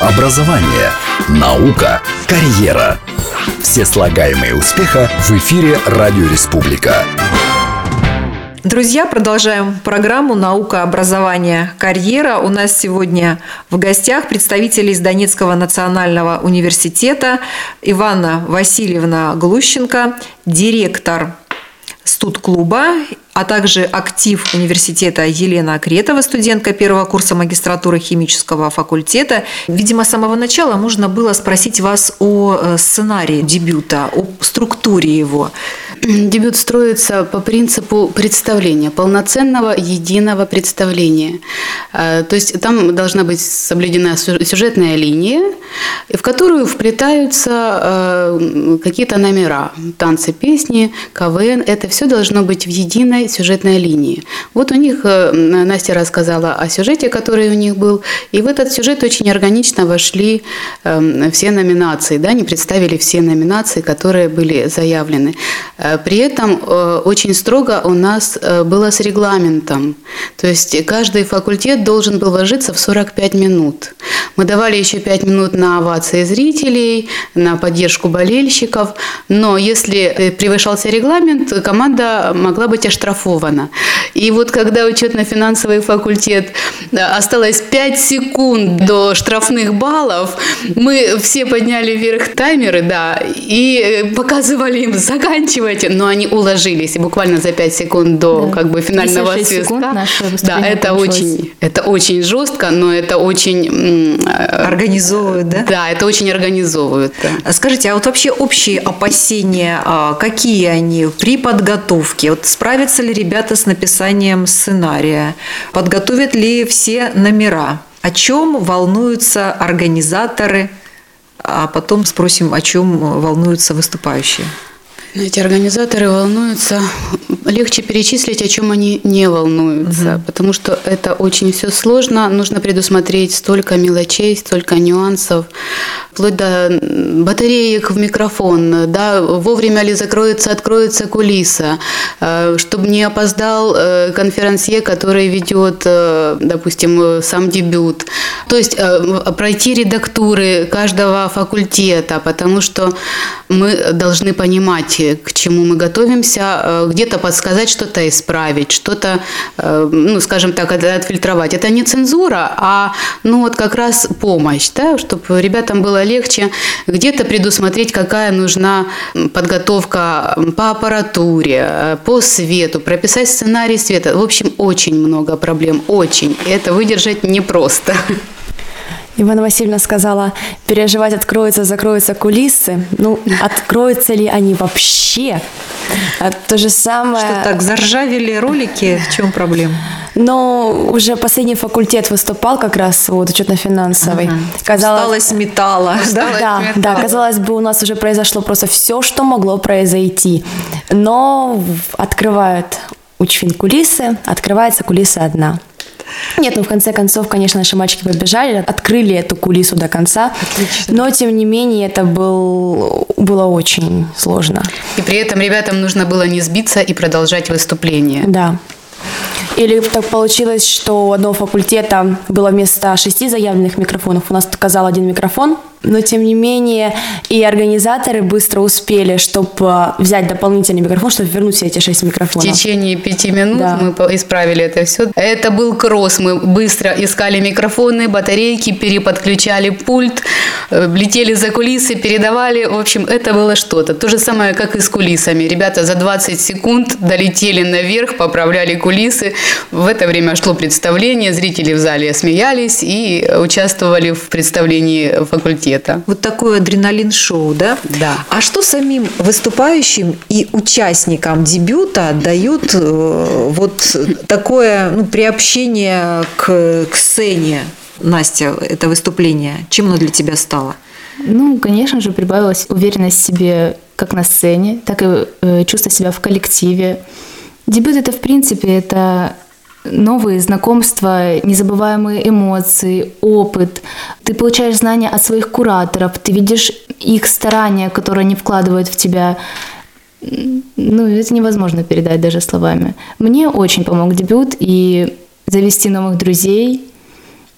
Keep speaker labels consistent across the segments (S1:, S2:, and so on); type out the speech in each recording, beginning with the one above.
S1: образование, наука, карьера. Все слагаемые успеха в эфире «Радио Республика».
S2: Друзья, продолжаем программу «Наука, образование, карьера». У нас сегодня в гостях представители из Донецкого национального университета Иванна Васильевна Глущенко, директор студклуба, а также актив университета Елена Акретова, студентка первого курса магистратуры химического факультета. Видимо, с самого начала можно было спросить вас о сценарии дебюта, о структуре его.
S3: Дебют строится по принципу представления, полноценного единого представления. То есть там должна быть соблюдена сюжетная линия, в которую вплетаются какие-то номера, танцы, песни, КВН. Это все должно быть в единой сюжетной линии. Вот у них Настя рассказала о сюжете, который у них был, и в этот сюжет очень органично вошли все номинации, да, они представили все номинации, которые были заявлены. При этом очень строго у нас было с регламентом, то есть каждый факультет должен был вложиться в 45 минут. Мы давали еще 5 минут на овации зрителей, на поддержку болельщиков, но если превышался регламент, команда могла быть оштрафована. И вот когда учетно-финансовый факультет осталось 5 секунд до штрафных баллов, мы все подняли вверх таймеры, да, и показывали им заканчивать, но они уложились, и буквально за 5 секунд до финального свистка. Да, это очень жестко, но это очень...
S2: Организовывают, да?
S3: Да, это очень организовывают. Да.
S2: Скажите, а вот вообще общие опасения, какие они при подготовке? Вот справятся ли ребята с написанием сценария? Подготовят ли все номера? О чем волнуются организаторы? А потом спросим, о чем волнуются выступающие.
S3: Эти организаторы волнуются, легче перечислить, о чем они не волнуются, потому что это очень все сложно, нужно предусмотреть столько мелочей, столько нюансов, вплоть до батареек в микрофон, да, вовремя ли откроется кулиса, чтобы не опоздал конферансье, который ведет, допустим, сам дебют. То есть пройти редактуры каждого факультета, потому что мы должны понимать, к чему мы готовимся, где-то подсказать, что-то исправить, что-то, скажем так, отфильтровать. Это не цензура, а как раз помощь, да, чтобы ребятам было легче где-то предусмотреть, какая нужна подготовка по аппаратуре, по свету, прописать сценарий света. В общем, очень много проблем, очень. И это выдержать непросто.
S4: Иванна Васильевна сказала, переживать, откроются, закроются кулисы. Откроются ли они вообще? То же самое...
S2: Что так, заржавели ролики? В чем проблема?
S4: Но уже последний факультет выступал как раз учетно-финансовый.
S2: Усталость металла.
S4: Да, казалось бы, у нас уже произошло просто все, что могло произойти. Но открывают учфин кулисы, открывается кулиса одна. Нет, в конце концов, конечно, наши мальчики побежали, открыли эту кулису до конца. Отлично. Но, тем не менее, это было очень сложно.
S3: И при этом ребятам нужно было не сбиться и продолжать выступление.
S4: Да. Или так получилось, что у одного факультета было вместо 6 заявленных микрофонов, у нас оказал 1 микрофон. Но, тем не менее, и организаторы быстро успели, чтобы взять дополнительный микрофон, чтобы вернуть все эти 6 микрофонов.
S3: В течение 5 минут мы исправили это все. Это был кросс. Мы быстро искали микрофоны, батарейки, переподключали пульт, летели за кулисы, передавали. В общем, это было что-то. То же самое, как и с кулисами. Ребята за 20 секунд долетели наверх, поправляли кулисы. В это время шло представление, зрители в зале смеялись и участвовали в представлении факультета.
S2: Вот такое адреналин-шоу, да?
S3: Да.
S2: А что самим выступающим и участникам дебюта дают такое приобщение к сцене? Настя, это выступление, чем оно для тебя стало?
S5: Конечно же, прибавилась уверенность в себе как на сцене, так и чувство себя в коллективе. Дебют – это, в принципе, это новые знакомства, незабываемые эмоции, опыт. Ты получаешь знания от своих кураторов, ты видишь их старания, которые они вкладывают в тебя. Это невозможно передать даже словами. Мне очень помог дебют и завести новых друзей,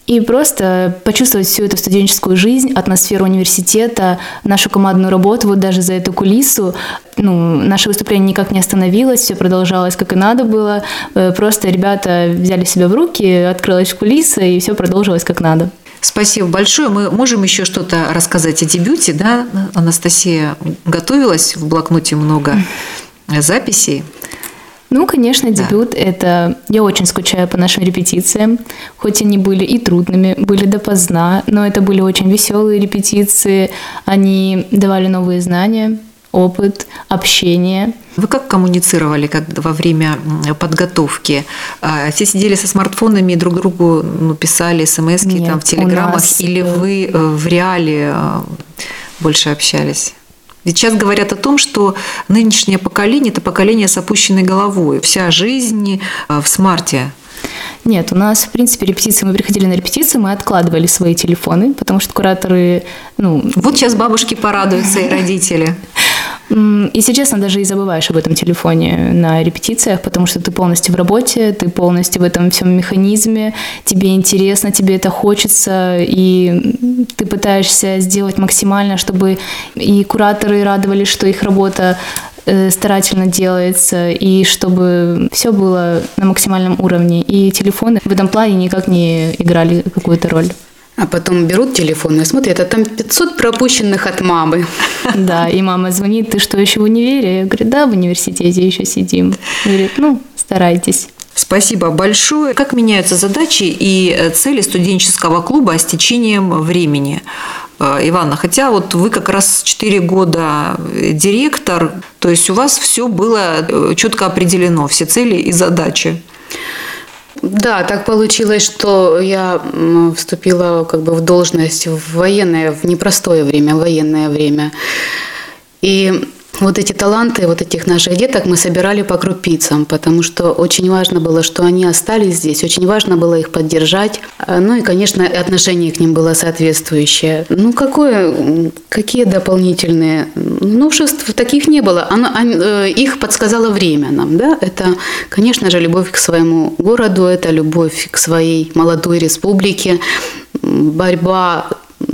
S5: и просто почувствовать всю эту студенческую жизнь, атмосферу университета, нашу командную работу, вот даже за эту кулису. Наше выступление никак не остановилось, все продолжалось, как и надо было. Просто ребята взяли себя в руки, открылась кулиса, и все продолжилось, как надо.
S2: Спасибо большое. Мы можем еще что-то рассказать о дебюте, да? Анастасия готовилась, в блокноте много записей.
S5: Конечно, дебют – это… Я очень скучаю по нашим репетициям, хоть они были и трудными, были допоздна, но это были очень веселые репетиции, они давали новые знания, опыт, общение.
S2: Вы как коммуницировали во время подготовки? Все сидели со смартфонами и друг другу писали смс-ки в телеграммах, или вы в реале больше общались? Ведь сейчас говорят о том, что нынешнее поколение – это поколение с опущенной головой. Вся жизнь в смарте.
S5: Нет, у нас, в принципе, репетиции, мы приходили на репетиции, мы откладывали свои телефоны, потому что кураторы…
S2: Вот сейчас бабушки порадуются и родители.
S5: Если честно, даже и забываешь об этом телефоне на репетициях, потому что ты полностью в работе, ты полностью в этом всем механизме, тебе интересно, тебе это хочется, и ты пытаешься сделать максимально, чтобы и кураторы радовались, что их работа старательно делается, и чтобы все было на максимальном уровне. И телефоны в этом плане никак не играли какую-то роль.
S3: А потом берут телефон и смотрят, а там 500 пропущенных от мамы.
S5: Да, и мама звонит: ты что, еще в универе? Я говорю: да, в университете еще сидим. Говорит: старайтесь.
S2: Спасибо большое. Как меняются задачи и цели студенческого клуба с течением времени? Иванна, хотя вы как раз 4 года директор, то есть у вас все было четко определено, все цели и задачи.
S3: Да, так получилось, что я вступила в должность в непростое время, в военное время. И вот эти таланты, вот этих наших деток мы собирали по крупицам, потому что очень важно было, что они остались здесь, очень важно было их поддержать. И, конечно, отношение к ним было соответствующее. Какие дополнительные новшеств? Таких не было. Их подсказало время нам, да? Это, конечно же, любовь к своему городу, это любовь к своей молодой республике, борьба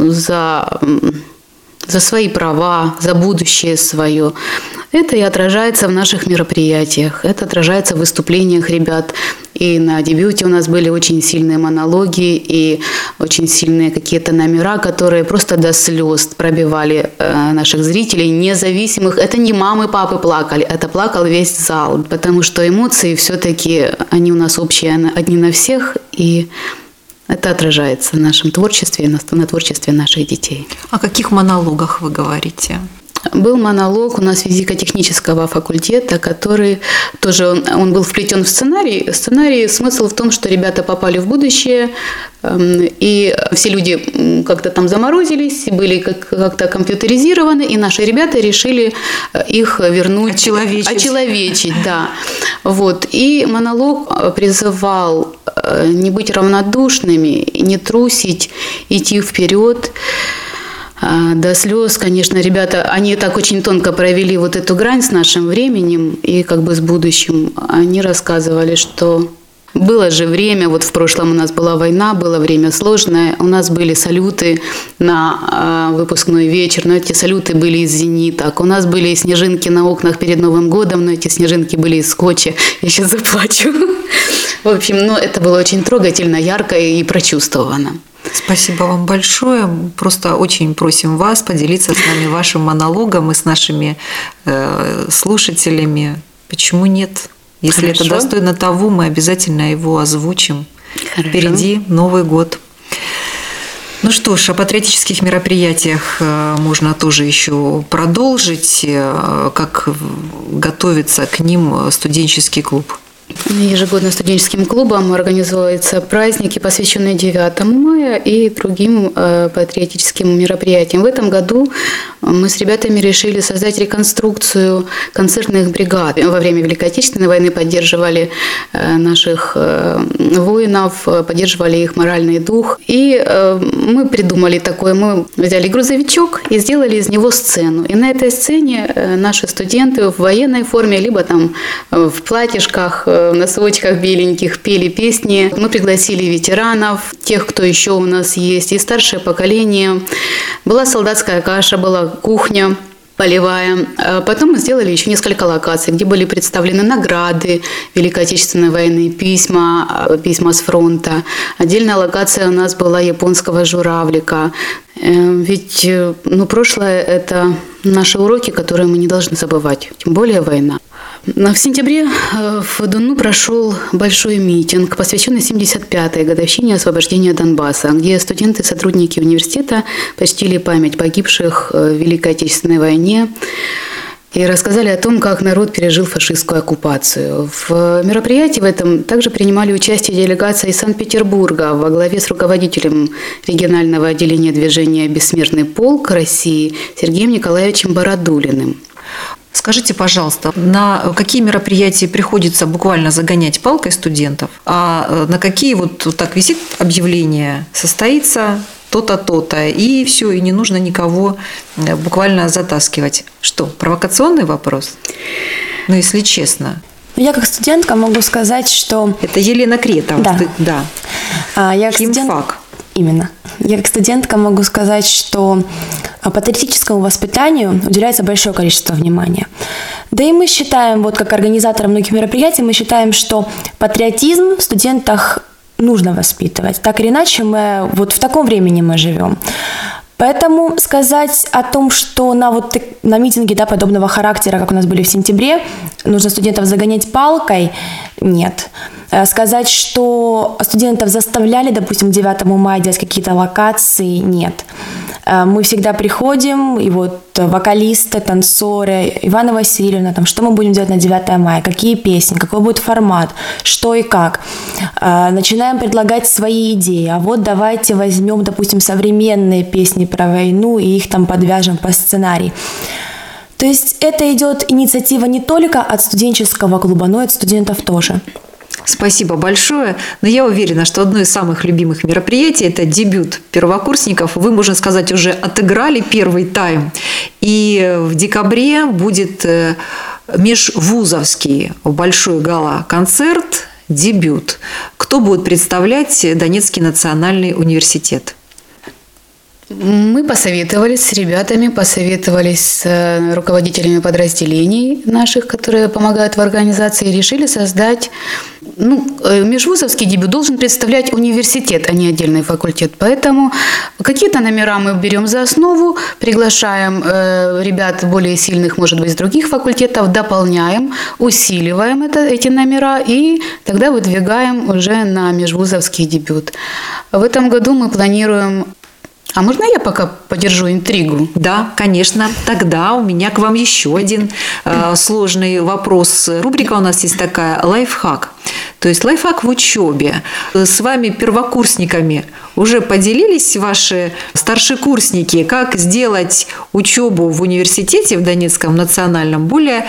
S3: за свои права, за будущее свое. Это и отражается в наших мероприятиях, это отражается в выступлениях ребят. И на дебюте у нас были очень сильные монологи и очень сильные какие-то номера, которые просто до слез пробивали наших зрителей, независимых. Это не мамы, папы плакали, это плакал весь зал, потому что эмоции все-таки, они у нас общие, одни на всех, и это отражается в нашем творчестве, на творчестве наших детей.
S2: О каких монологах вы говорите?
S3: Был монолог у нас физико-технического факультета, который тоже он был вплетен в сценарий. Сценарий, смысл в том, что ребята попали в будущее, и все люди как-то там заморозились, были как-то компьютеризированы, и наши ребята решили их вернуть, очеловечить, да. И монолог призывал не быть равнодушными, не трусить, идти вперед. До слез, конечно, ребята, они так очень тонко провели эту грань с нашим временем и с будущим. Они рассказывали, что было же время, в прошлом у нас была война, было время сложное, у нас были салюты на выпускной вечер, но эти салюты были из зениток, у нас были снежинки на окнах перед Новым годом, но эти снежинки были из скотча, я сейчас заплачу. В общем, это было очень трогательно, ярко и прочувствовано.
S2: Спасибо вам большое. Просто очень просим вас поделиться с нами вашим монологом и с нашими слушателями. Почему нет? Если это достойно того, мы обязательно его озвучим.
S3: Хорошо.
S2: Впереди Новый год. Что ж, о патриотических мероприятиях можно тоже еще продолжить. Как готовится к ним студенческий клуб?
S3: Ежегодно студенческим клубом организовываются праздники, посвященные 9 мая и другим патриотическим мероприятиям. В этом году мы с ребятами решили создать реконструкцию концертных бригад. Во время Великой Отечественной войны поддерживали наших воинов, поддерживали их моральный дух. И мы придумали такое, мы взяли грузовичок и сделали из него сцену. И на этой сцене наши студенты в военной форме, либо там в платьишках, в носочках беленьких пели песни. Мы пригласили ветеранов, тех, кто еще у нас есть, и старшее поколение. Была солдатская каша, была кухня полевая. Потом мы сделали еще несколько локаций, где были представлены награды Великой Отечественной войны, письма с фронта. Отдельная локация у нас была японского журавлика. Ведь прошлое – это наши уроки, которые мы не должны забывать, тем более война. В сентябре в Дуну прошел большой митинг, посвященный 75-й годовщине освобождения Донбасса, где студенты и сотрудники университета почтили память погибших в Великой Отечественной войне и рассказали о том, как народ пережил фашистскую оккупацию. В мероприятии в этом также принимали участие делегации из Санкт-Петербурга во главе с руководителем регионального отделения движения «Бессмертный полк» России Сергеем Николаевичем Бородулиным.
S2: Скажите, пожалуйста, на какие мероприятия приходится буквально загонять палкой студентов, а на какие вот так висит объявление, состоится то-то, то-то, и все, и не нужно никого буквально затаскивать. Что, провокационный вопрос? Если честно.
S4: Я как студентка могу сказать, что...
S2: Это Елена Кретова.
S4: Да. Я
S2: Химфак.
S4: Именно. Я как студентка могу сказать, что патриотическому воспитанию уделяется большое количество внимания. Да и мы считаем, вот как организаторы многих мероприятий, мы считаем, что патриотизм в студентах нужно воспитывать. Так или иначе, мы вот в таком времени мы живем. Поэтому сказать о том, что на митинге подобного характера, как у нас были в сентябре, нужно студентов загонять палкой, нет. Сказать, что студентов заставляли, допустим, 9 мая делать какие-то локации, нет. Мы всегда приходим, и вот вокалисты, танцоры, Ивана Васильевна, что мы будем делать на 9 мая, какие песни, какой будет формат, что и как. Начинаем предлагать свои идеи. А вот давайте возьмем, допустим, современные песни про войну и их подвяжем по сценарию. То есть это идет инициатива не только от студенческого клуба, но и от студентов тоже.
S2: Спасибо большое. Но я уверена, что одно из самых любимых мероприятий – это дебют первокурсников. Вы, можно сказать, уже отыграли первый тайм. И в декабре будет межвузовский большой гала-концерт «Дебют». Кто будет представлять Донецкий национальный университет?
S3: Мы посоветовались с ребятами, посоветовались с руководителями подразделений наших, которые помогают в организации, и решили создать... межвузовский дебют должен представлять университет, а не отдельный факультет. Поэтому какие-то номера мы берем за основу, приглашаем ребят более сильных, может быть, с других факультетов, дополняем, усиливаем эти номера и тогда выдвигаем уже на межвузовский дебют. В этом году мы планируем... А можно я пока подержу интригу?
S2: Да, конечно. Тогда у меня к вам еще один сложный вопрос. Рубрика у нас есть такая «Лайфхак». То есть лайфхак в учебе. С вами, первокурсниками, уже поделились ваши старшекурсники, как сделать учебу в университете в Донецком национальном более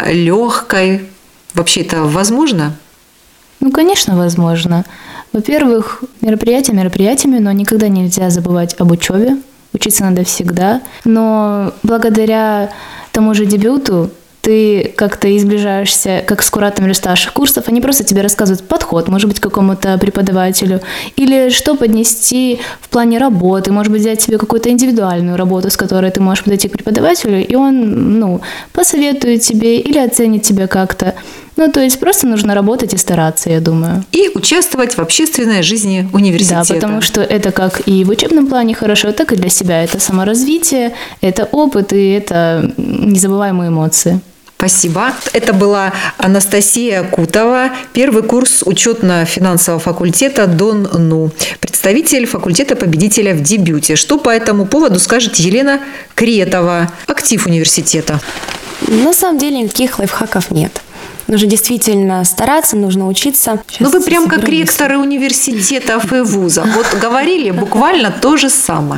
S2: легкой? Вообще это возможно?
S5: Конечно, возможно. Во-первых, мероприятиями, но никогда нельзя забывать об учебе. Учиться надо всегда. Но благодаря тому же дебюту ты как-то изближаешься как с кураторами старших курсов. Они просто тебе рассказывают подход, может быть, к какому-то преподавателю. Или что поднести в плане работы. Может быть, взять себе какую-то индивидуальную работу, с которой ты можешь подойти к преподавателю, и он посоветует тебе или оценит тебя как-то. То есть просто нужно работать и стараться, я думаю.
S2: И участвовать в общественной жизни университета.
S5: Да, потому что это как и в учебном плане хорошо, так и для себя. Это саморазвитие, это опыт и это незабываемые эмоции.
S2: Спасибо. Это была Анастасия Кутова, первый курс учетно-финансового факультета ДонНУ, представитель факультета победителя в дебюте. Что по этому поводу скажет Елена Кретова, актив университета?
S4: На самом деле никаких лайфхаков нет. Нужно действительно стараться, нужно учиться.
S2: Вы прям как ректоры университетов и вузов. Вот говорили буквально то же самое.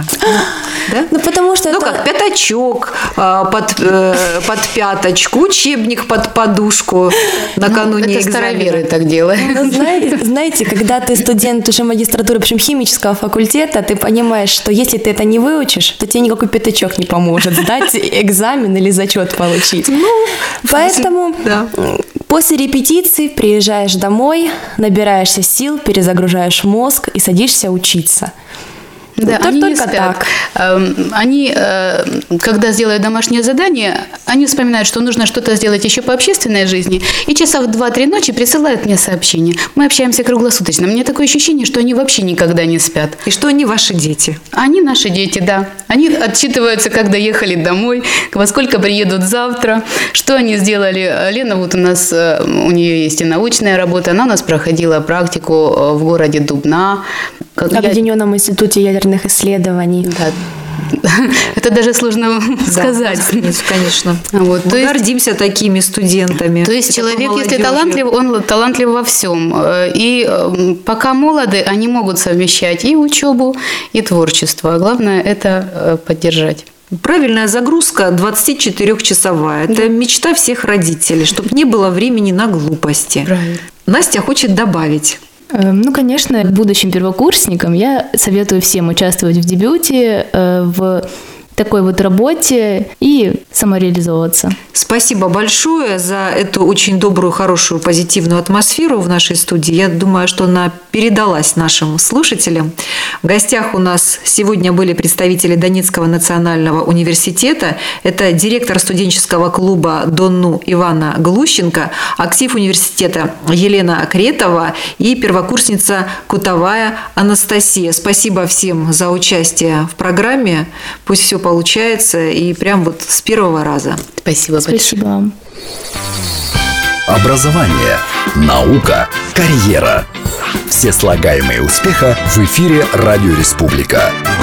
S2: Да?
S4: Потому что
S2: как пятачок под пяточку, учебник под подушку накануне
S3: это
S2: экзамена.
S3: староверы так делают.
S4: Знаете, когда ты студент уже магистратуры, причем химического факультета, ты понимаешь, что если ты это не выучишь, то тебе никакой пятачок не поможет сдать экзамен или зачет получить. Поэтому После репетиции приезжаешь домой, набираешься сил, перезагружаешь мозг и садишься учиться.
S3: Да, они не спят. Они, когда сделают домашнее задание, они вспоминают, что нужно что-то сделать еще по общественной жизни, и часов в 2-3 ночи присылают мне сообщение. Мы общаемся круглосуточно. Мне такое ощущение, что они вообще никогда не спят.
S2: И что они ваши дети?
S3: Они наши дети, да. Они отчитываются, как доехали домой, во сколько приедут завтра, что они сделали. Лена, вот у нее есть и научная работа, она у нас проходила практику в городе Дубна.
S4: В Объединенном институте ядерных исследований.
S3: Да. Это даже сложно сказать.
S2: Конечно.
S3: Вот.
S2: Мы гордимся такими студентами.
S3: То есть человек, если талантлив, он талантлив во всем. И пока молоды, они могут совмещать и учебу, и творчество. А главное – это поддержать.
S2: Правильная загрузка 24-часовая. Это мечта всех родителей, чтобы не было времени на глупости.
S3: Правильно.
S2: Настя хочет добавить.
S5: Ну, конечно, будущим первокурсникам я советую всем участвовать в дебюте, в такой вот работе и самореализовываться.
S2: Спасибо большое за эту очень добрую, хорошую, позитивную атмосферу в нашей студии. Я думаю, что она передалась нашим слушателям. В гостях у нас сегодня были представители Донецкого национального университета. Это директор студенческого клуба «Донну» Иванна Глущенко, актив университета Елена Кретова и первокурсница Кутовая Анастасия. Спасибо всем за участие в программе. Пусть все получается и прям вот с первого раза.
S3: Спасибо большое.
S5: Спасибо вам.
S1: Образование, наука, карьера. Все слагаемые успеха в эфире «Радио Республика».